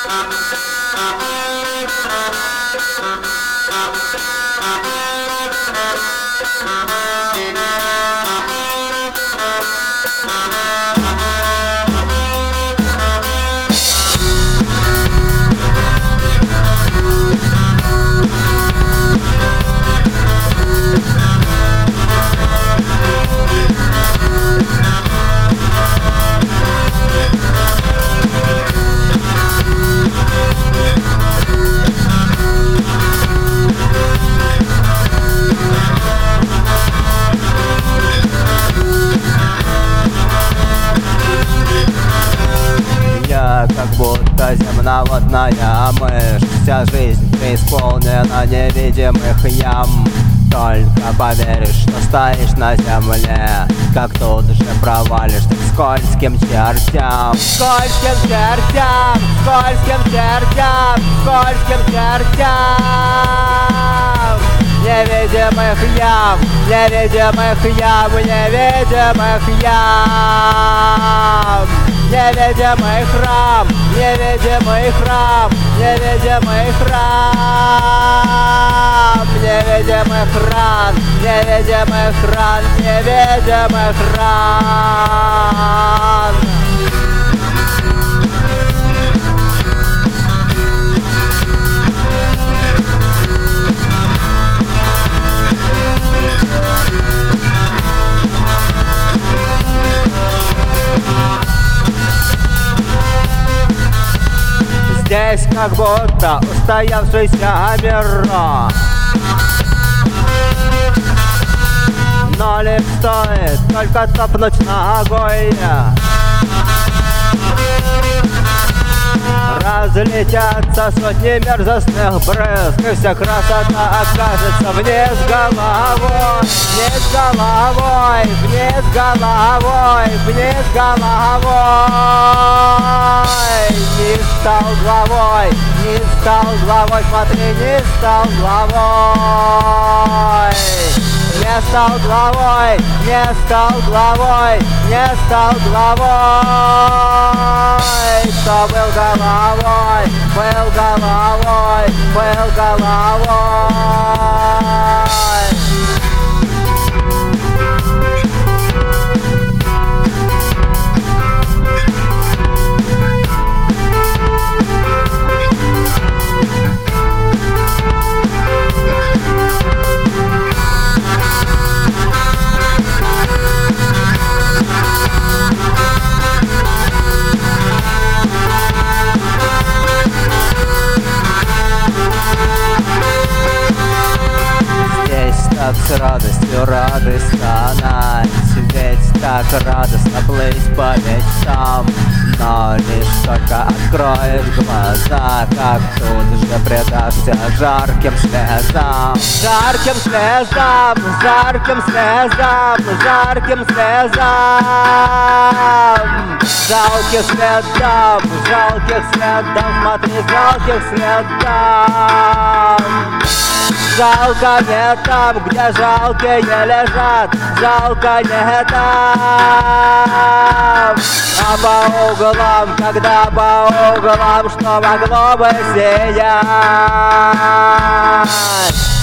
Как будто земноводная мышь, вся жизнь преисполнена невидимых ям. Только поверишь, что стоишь на земле, как тут же провалишься к скользким чертям. Скользким чертям, скользким чертям, скользким чертям. Невидимых ям, невидимых ям, невидимых ям. Невидимый храм, невидимый храм, невидимый храм, невидимый храм, невидимый храм, невидимый храм. Здесь как будто устоявшийся мир, но лишь стоит только топнуть ногой, разлетятся сотни мерзостных брызг, и вся красота окажется вниз головой, вниз головой, вниз головой, вниз головой. Не стал главой, не стал главой, смотри, не стал главой. Не стал главой, не стал главой, не стал главой. Кто был головой, был головой, был головой. Так с радостью рады стонать, ведь так радостно плыть по мечтам. Но лишь только откроешь глаза, как тут же предашься жарким слезам. Жарким слезам, жарким слезам, жарким слезам. Жалких следам, жалких следам, смотри, жалких следам. Жалко не там, где жалкие лежат, жалко не там. А по углам, когда по углам, что могло бы сиять?